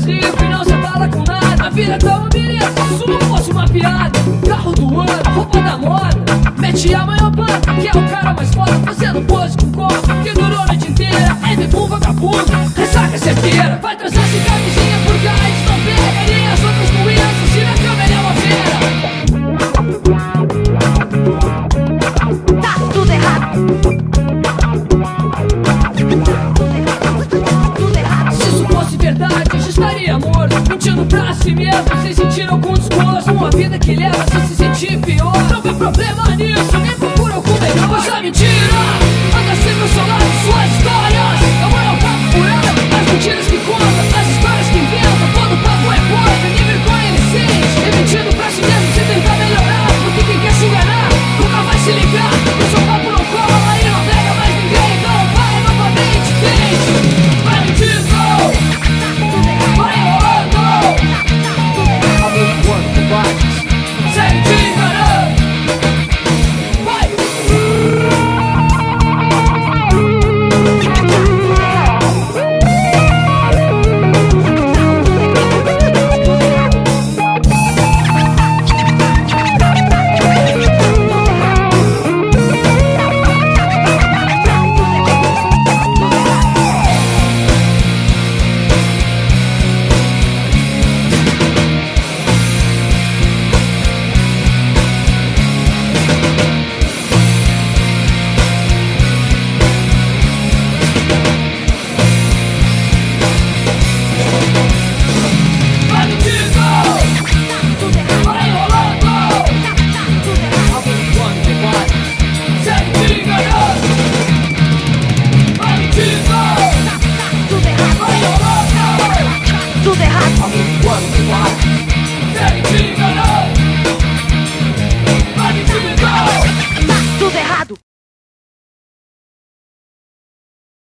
livre, não se abala com nada. A vida tá uma beleza, isso não fosse uma piada. Carro do ano, roupa da moda, mete a maior banda, que é o cara mais foda. Fazendo pose com copo, que durou a noite inteira. É bebum vagabundo, ressaca certeira. Vai transar sem camisinha porque a AIDS não pega. Nem as outras doenças, se na cama ele é uma feira. Tá tudo errado. Se isso fosse verdade, eu já estaria morto, mentindo pra si mesmo, sem sentir algum desgosto. Uma vida que leva a se sentir pior, não vê problema nenhum.